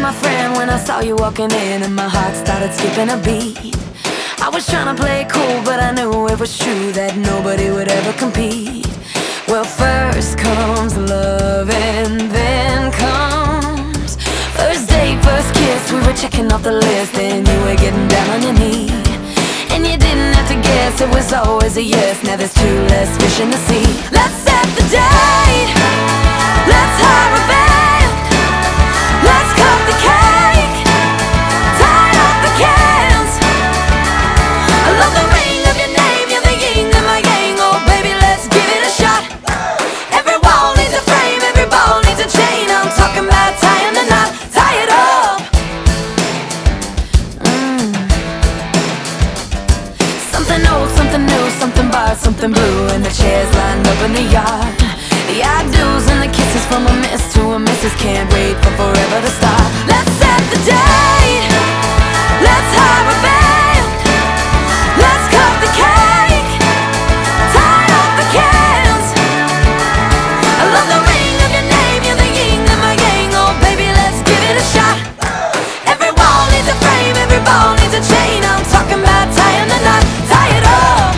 my friend when I saw you walking in, and my heart started skipping a beat. I was trying to play it cool, but I knew it was true that nobody would ever compete. Well, first comes love and then comes first date, first kiss. We were checking off the list and you were getting down on your knee. And you didn't have to guess, it was always a yes. Now there's two less fish in the sea. Let's set the date, let's hire a band, let's cut the cake, tie up the cans. I love the ring of your name, you're the yin of my yang. Oh baby, let's give it a shot. Every wall needs a frame, every ball needs a chain. I'm talking about tying the knot, tie it up. Something old, something new, something barred, something blue, and the chairs lined up in the yard. The I-dos and the kisses from a miss to a missus can't wait for forever to start. Let's set the date, let's hire a band, let's cut the cake, tie up the cans. I love the ring of your name, you're the yin of my yang. Oh baby, let's give it a shot. Every wall needs a frame, every ball needs a chain. I'm talking about tying the knot, tie it up.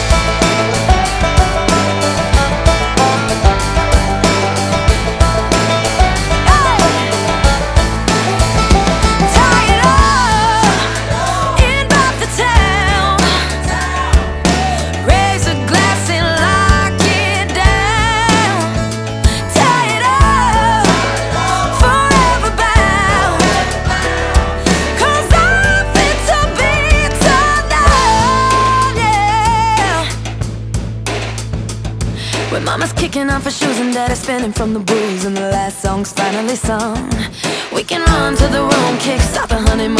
When mama's kicking off her shoes and daddy's spinning from the booze, and the last song's finally sung, we can run to the room, kick start the honeymoon.